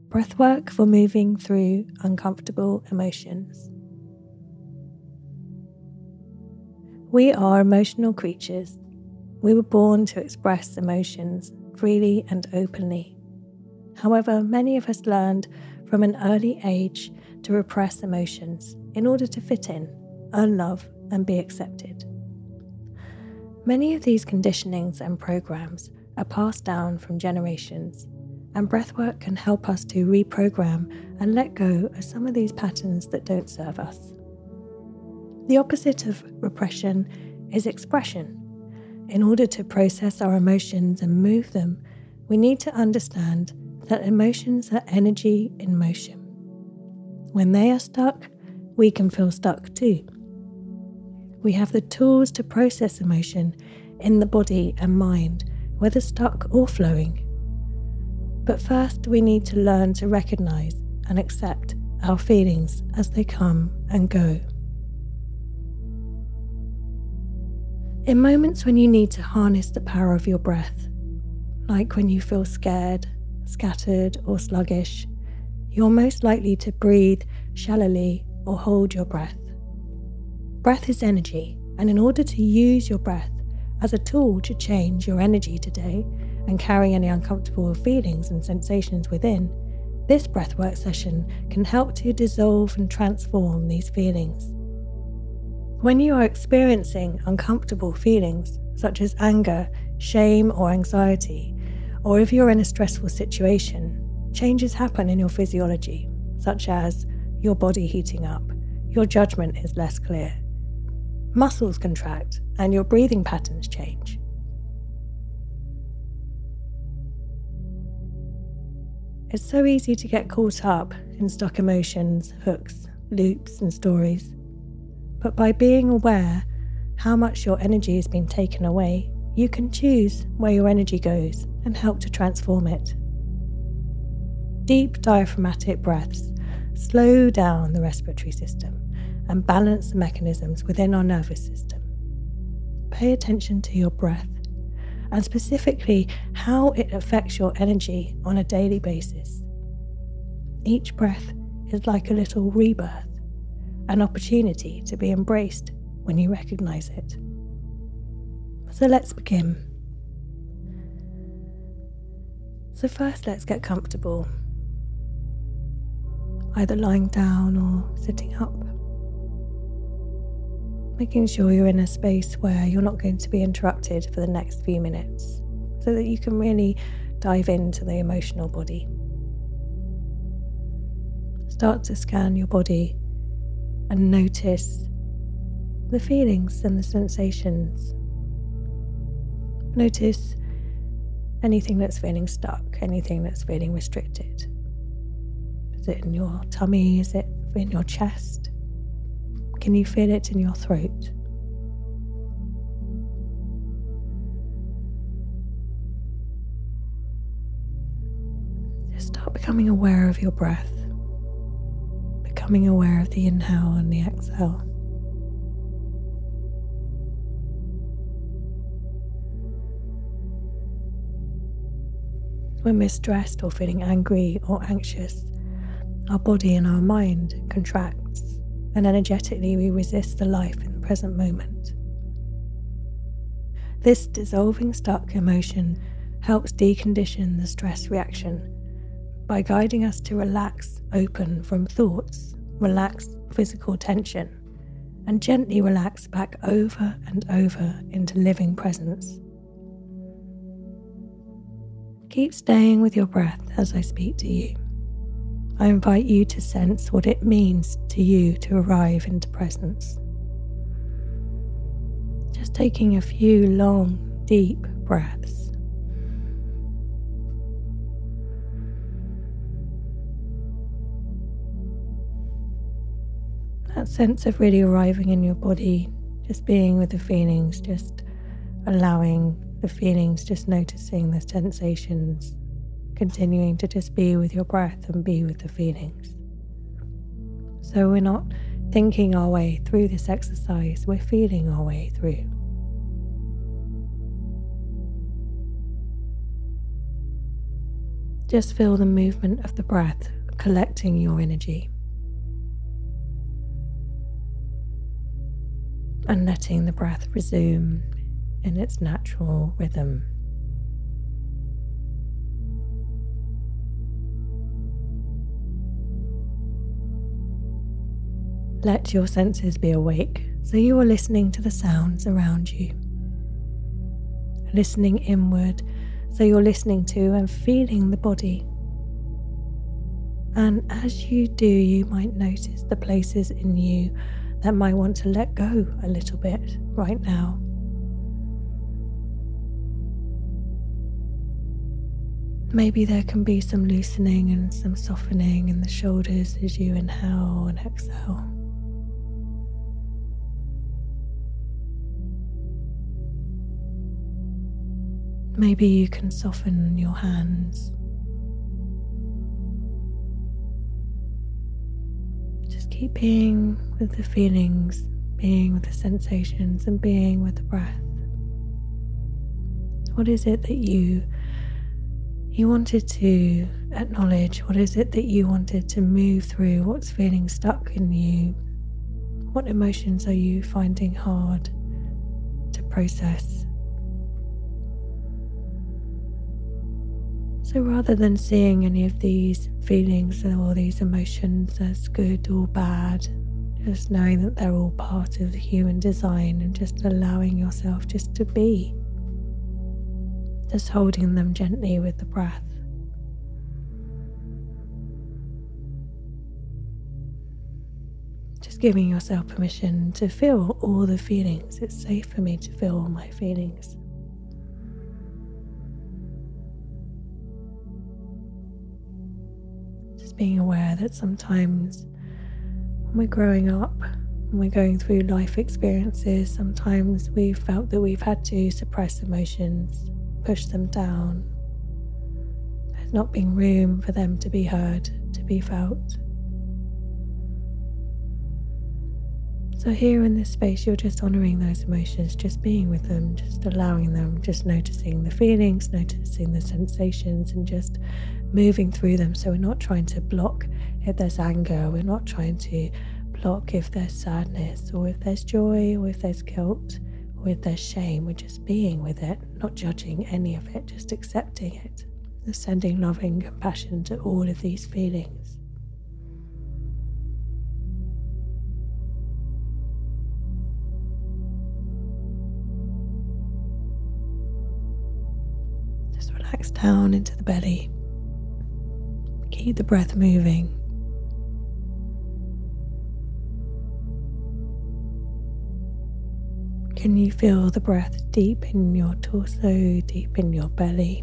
Breathwork for moving through uncomfortable emotions. We are emotional creatures. We were born to express emotions freely and openly. However, many of us learned from an early age to repress emotions in order to fit in, earn love, and be accepted. Many of these conditionings and programs are passed down from generations, and breathwork can help us to reprogram and let go of some of these patterns that don't serve us. The opposite of repression is expression. In order to process our emotions and move them, we need to understand that emotions are energy in motion. When they are stuck, we can feel stuck too. We have the tools to process emotion in the body and mind, whether stuck or flowing. But first, we need to learn to recognize and accept our feelings as they come and go. In moments when you need to harness the power of your breath, like when you feel scared, scattered, or sluggish, you're most likely to breathe shallowly or hold your breath. Breath is energy, and in order to use your breath as a tool to change your energy today and carry any uncomfortable feelings and sensations within, this breathwork session can help to dissolve and transform these feelings. When you are experiencing uncomfortable feelings, such as anger, shame, or anxiety, or if you're in a stressful situation, changes happen in your physiology, such as your body heating up, your judgment is less clear, muscles contract, and your breathing patterns change. It's so easy to get caught up in stuck emotions, hooks, loops, and stories. But by being aware how much your energy has been taken away, you can choose where your energy goes and help to transform it. Deep diaphragmatic breaths slow down the respiratory system and balance the mechanisms within our nervous system. Pay attention to your breath and specifically how it affects your energy on a daily basis. Each breath is like a little rebirth, an opportunity to be embraced when you recognize it. So let's begin. So first, let's get comfortable, either lying down or sitting up, making sure you're in a space where you're not going to be interrupted for the next few minutes, so that you can really dive into the emotional body. Start to scan your body and notice the feelings and the sensations. Notice anything that's feeling stuck, anything that's feeling restricted. Is it in your tummy? Is it in your chest? Can you feel it in your throat? Just start becoming aware of your breath. Becoming aware of the inhale and the exhale. When we're stressed or feeling angry or anxious, our body and our mind contracts, and energetically we resist the life in the present moment. This dissolving stuck emotion helps decondition the stress reaction by guiding us to relax, open from thoughts, relax physical tension, and gently relax back over and over into living presence. Keep staying with your breath as I speak to you. I invite you to sense what it means to you to arrive into presence. Just taking a few long, deep breaths. That sense of really arriving in your body, just being with the feelings, just allowing the feelings, just noticing the sensations, continuing to just be with your breath and be with the feelings. So we're not thinking our way through this exercise, we're feeling our way through. Just feel the movement of the breath collecting your energy and letting the breath resume in its natural rhythm. Let your senses be awake, so you are listening to the sounds around you. Listening inward, so you're listening to and feeling the body. And as you do, you might notice the places in you that might want to let go a little bit right now. Maybe there can be some loosening and some softening in the shoulders as you inhale and exhale. Maybe you can soften your hands. Just keep being with the feelings, being with the sensations, and being with the breath. What is it that you wanted to acknowledge? What is it that you wanted to move through? What's feeling stuck in you? What emotions are you finding hard to process? So rather than seeing any of these feelings or these emotions as good or bad, just knowing that they're all part of the human design and just allowing yourself just to be. Just holding them gently with the breath. Just giving yourself permission to feel all the feelings. It's safe for me to feel all my feelings. Being aware that sometimes when we're growing up, when we're going through life experiences, sometimes we've felt that we've had to suppress emotions, push them down. There's not been room for them to be heard, to be felt. So here in this space, you're just honouring those emotions, just being with them, just allowing them, just noticing the feelings, noticing the sensations, and just moving through them. So we're not trying to block if there's anger, we're not trying to block if there's sadness, or if there's joy, or if there's guilt, or if there's shame. We're just being with it, not judging any of it, just accepting it, just sending loving compassion to all of these feelings. Just relax down into the belly. Keep the breath moving. Can you feel the breath deep in your torso, deep in your belly?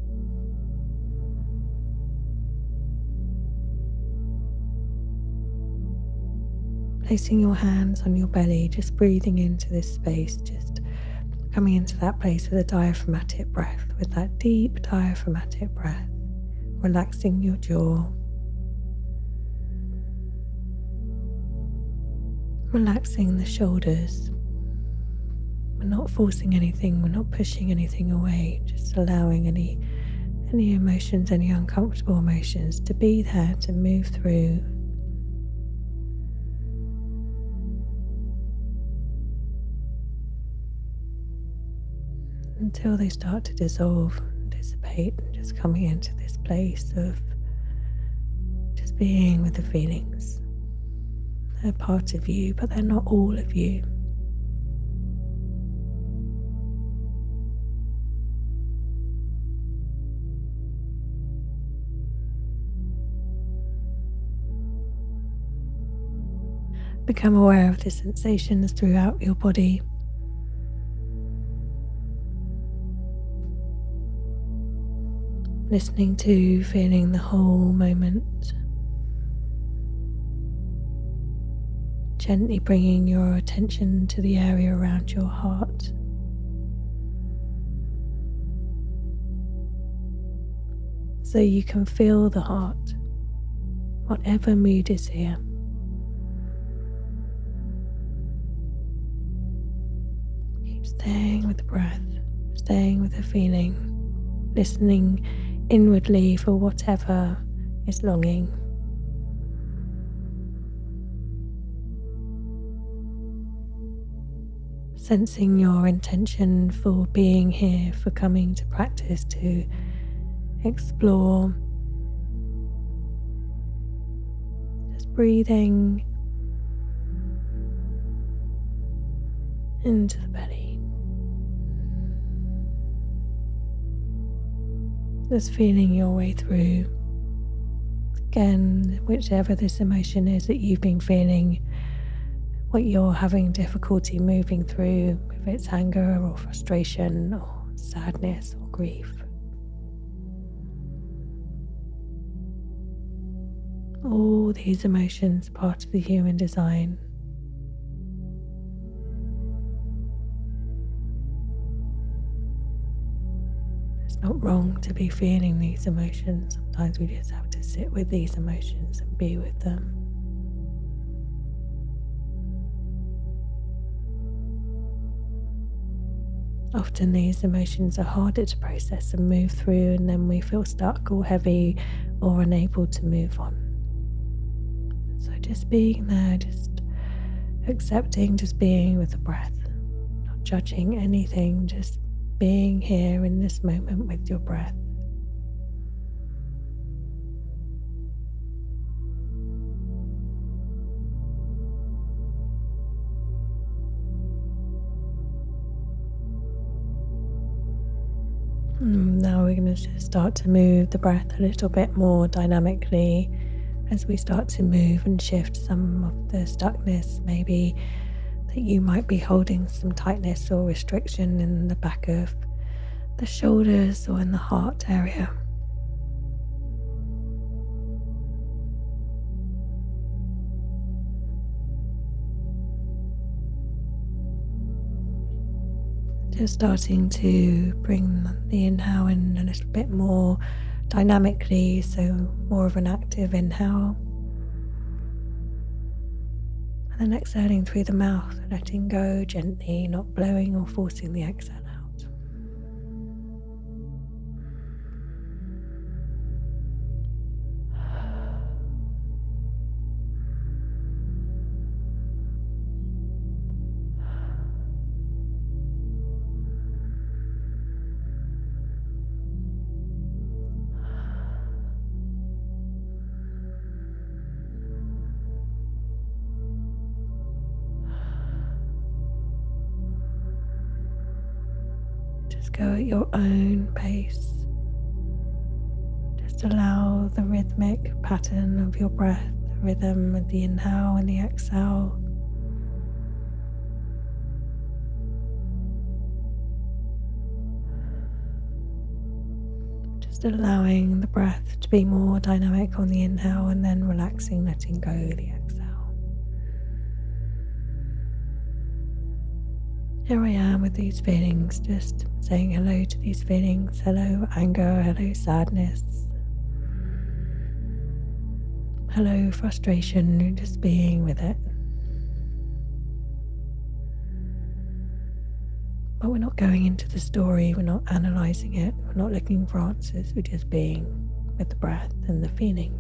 Placing your hands on your belly, just breathing into this space, just coming into that place with a diaphragmatic breath, with that deep diaphragmatic breath. Relaxing your jaw, relaxing the shoulders. We're not forcing anything, we're not pushing anything away, just allowing any emotions, any uncomfortable emotions to be there, to move through. Until they start to dissolve, dissipate, and just coming into this place of just being with the feelings. They're part of you, but they're not all of you. Become aware of the sensations throughout your body. Listening to, feeling the whole moment. Gently bringing your attention to the area around your heart. So you can feel the heart, whatever mood is here. Keep staying with the breath, staying with the feeling, listening inwardly for whatever is longing. Sensing your intention for being here, for coming to practice, to explore. Just breathing into the belly. Just feeling your way through. Again, whichever this emotion is that you've been feeling, what you're having difficulty moving through, if it's anger or frustration or sadness or grief. All these emotions are part of the human design. It's not wrong to be feeling these emotions. Sometimes we just have to sit with these emotions and be with them. Often these emotions are harder to process and move through, and then we feel stuck or heavy or unable to move on. So just being there, just accepting, just being with the breath, not judging anything, just being here in this moment with your breath. Now we're going to start to move the breath a little bit more dynamically as we start to move and shift some of the stuckness, maybe that you might be holding some tightness or restriction in the back of the shoulders or in the heart area. Just starting to bring the inhale in a little bit more dynamically, so more of an active inhale. And then exhaling through the mouth, letting go gently, not blowing or forcing the exhale out. Just go at your own pace. Just allow the rhythmic pattern of your breath, the rhythm of the inhale and the exhale, just allowing the breath to be more dynamic on the inhale and then relaxing, letting go the exhale. Here I am with these feelings, just saying hello to these feelings. Hello anger, hello sadness, hello frustration, just being with it. But we're not going into the story, we're not analysing it, we're not looking for answers, we're just being with the breath and the feeling.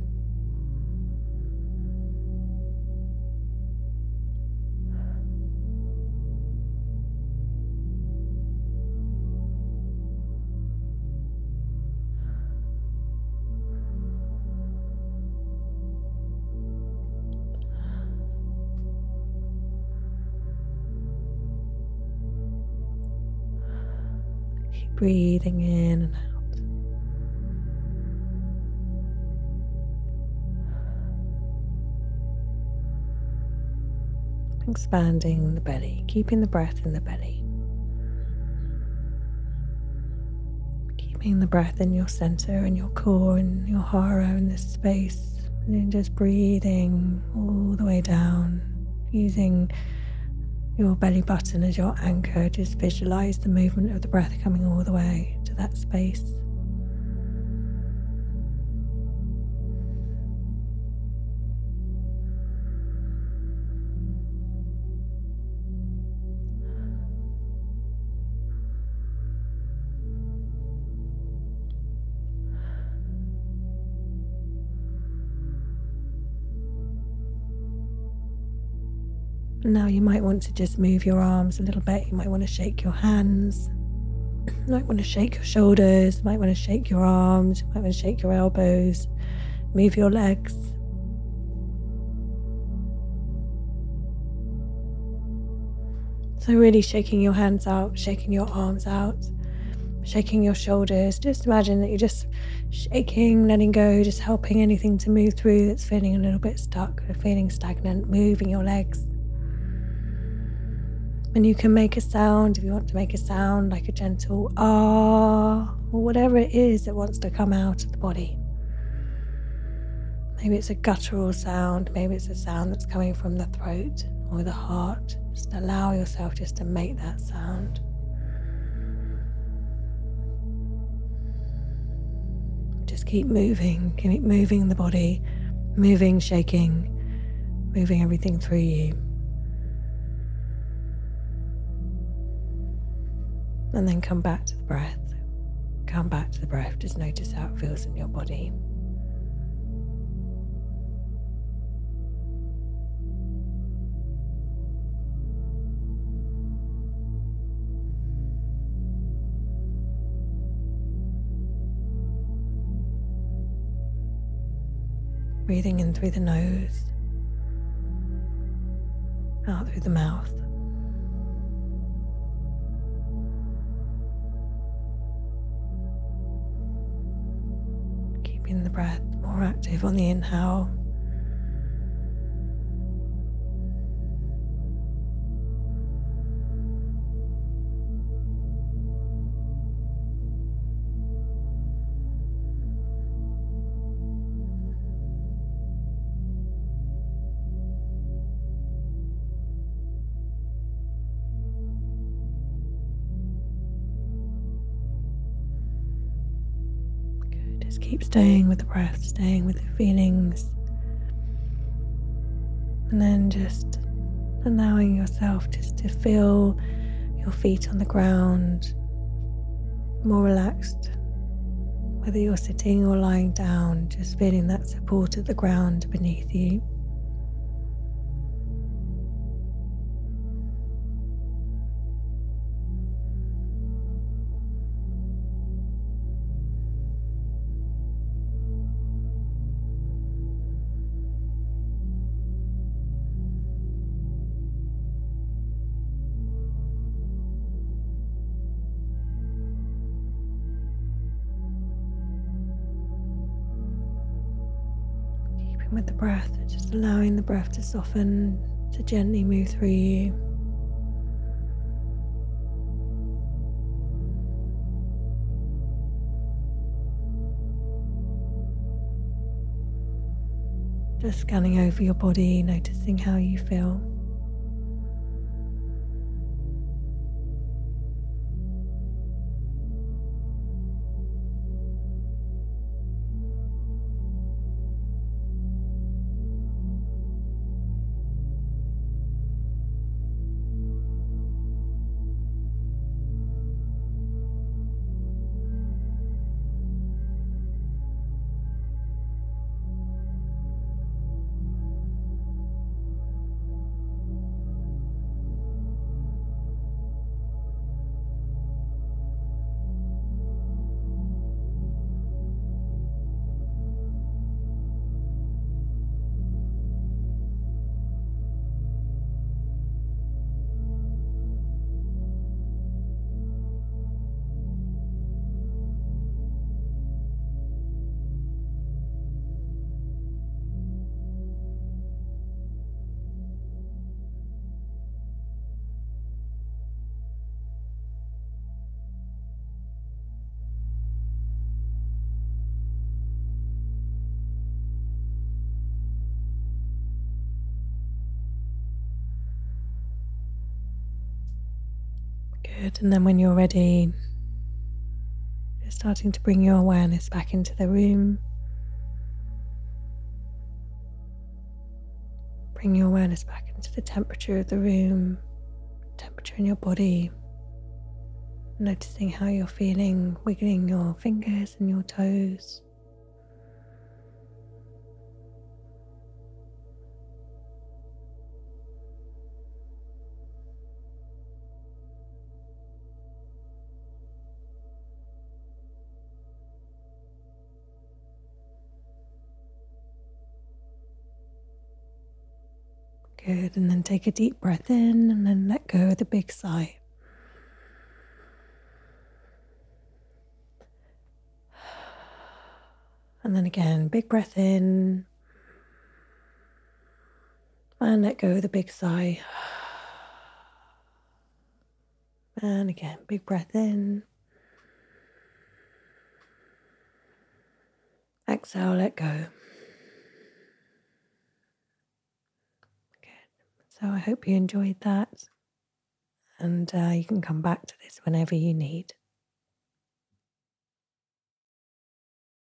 Breathing in and out. Expanding the belly, keeping the breath in the belly. Keeping the breath in your center, in your core, in your hara, in this space. And then just breathing all the way down, using your belly button as your anchor. Just visualize the movement of the breath coming all the way to that space. Now you might want to just move your arms a little bit. You might want to shake your hands. You might want to shake your shoulders. You might want to shake your arms. You might want to shake your elbows. Move your legs. So really shaking your hands out, shaking your arms out, shaking your shoulders. Just imagine that you're just shaking, letting go, just helping anything to move through that's feeling a little bit stuck or feeling stagnant, moving your legs. And you can make a sound, if you want to make a sound, like a gentle ah, or whatever it is that wants to come out of the body. Maybe it's a guttural sound, maybe it's a sound that's coming from the throat or the heart. Just allow yourself just to make that sound. Just keep moving the body, moving, shaking, moving everything through you. And then come back to the breath. Come back to the breath. Just notice how it feels in your body. Breathing in through the nose, out through the mouth. Keeping the breath more active on the inhale. Just keep staying with the breath, staying with the feelings, and then just allowing yourself just to feel your feet on the ground, more relaxed, whether you're sitting or lying down, just feeling that support of the ground beneath you. With the breath, just allowing the breath to soften, to gently move through you. Just scanning over your body, noticing how you feel. Good, and then when you're ready, just starting to bring your awareness back into the room. Bring your awareness back into the temperature of the room, temperature in your body. Noticing how you're feeling, wiggling your fingers and your toes. Good. And then take a deep breath in and then let go with a big sigh. And then again, big breath in. And let go with a big sigh. And again, big breath in. Exhale, let go. Good. So I hope you enjoyed that. And you can come back to this whenever you need.